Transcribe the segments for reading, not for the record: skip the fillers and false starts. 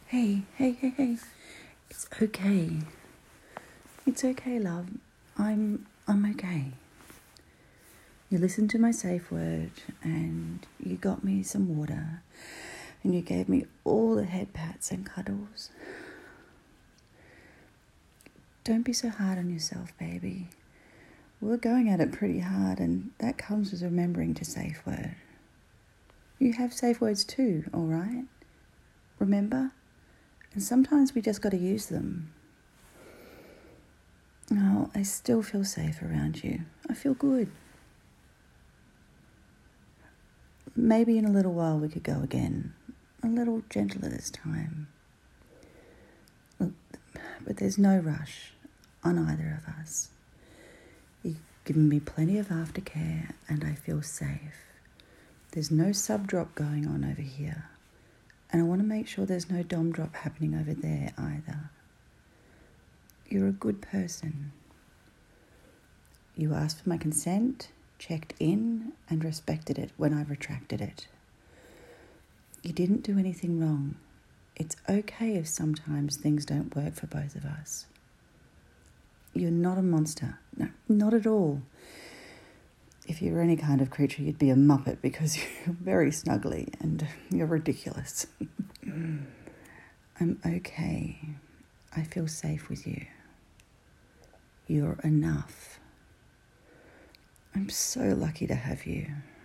Hey. It's okay. It's okay, love. I'm okay. You listened to my safe word and you got me some water and you gave me all the head pats and cuddles. Don't be so hard on yourself, baby. We're going at it pretty hard, and that comes with remembering to safe word. You have safe words too, all right? Remember? And sometimes we just got to use them. Oh, I still feel safe around you. I feel good. Maybe in a little while we could go again. A little gentler this time. Look, but there's no rush on either of us. You've given me plenty of aftercare and I feel safe. There's no sub-drop going on over here. And I want to make sure there's no dom drop happening over there either. You're a good person. You asked for my consent, checked in, and respected it when I retracted it. You didn't do anything wrong. It's okay if sometimes things don't work for both of us. You're not a monster. No, not at all. If you were any kind of creature, you'd be a muppet because you're very snuggly and you're ridiculous. I'm okay. I feel safe with you. You're enough. I'm so lucky to have you.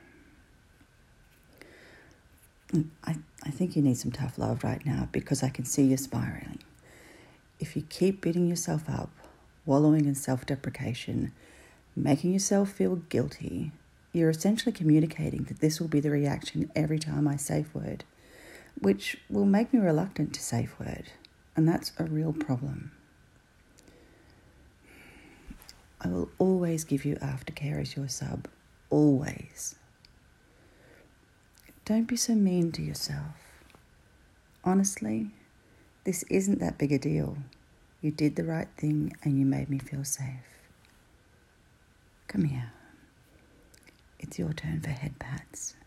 I think you need some tough love right now because I can see you spiraling. If you keep beating yourself up, wallowing in self-deprecation, making yourself feel guilty, you're essentially communicating that this will be the reaction every time I safe word, which will make me reluctant to safe word, and that's a real problem. I will always give you aftercare as your sub, always. Don't be so mean to yourself. Honestly, this isn't that big a deal. You did the right thing and you made me feel safe. Come here. It's your turn for head pats.